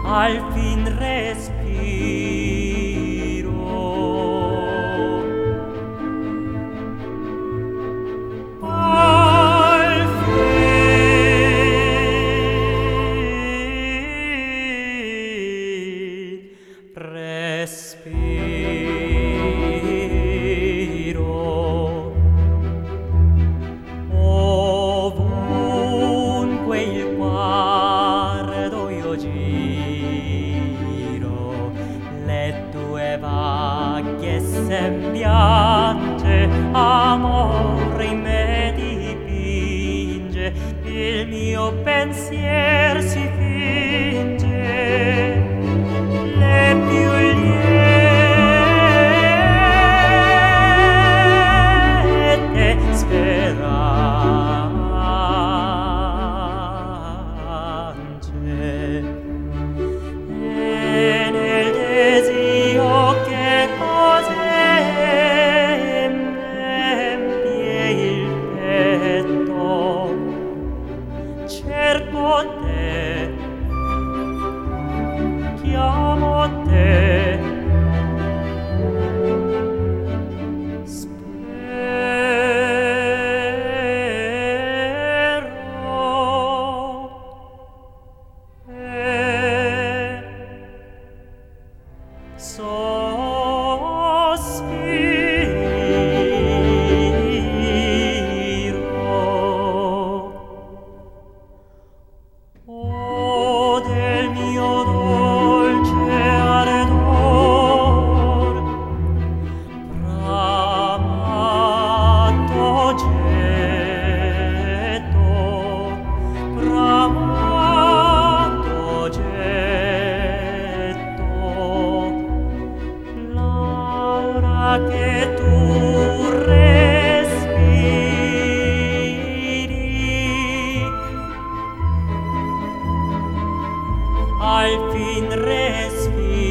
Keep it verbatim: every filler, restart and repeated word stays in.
al fin respiro. Al fin respiro. Ovunque il guardo io giro, le tue vaghe sembianze amore in me dipinge, il mio pensier si finge, le più liete speranze. E nel desio che cose empie il petto, cerco te, chiamo te, spero e sospiro. O del mio dolce ardor, bramato getto, bramato getto, l'aura che tu respiri, al fin respiro.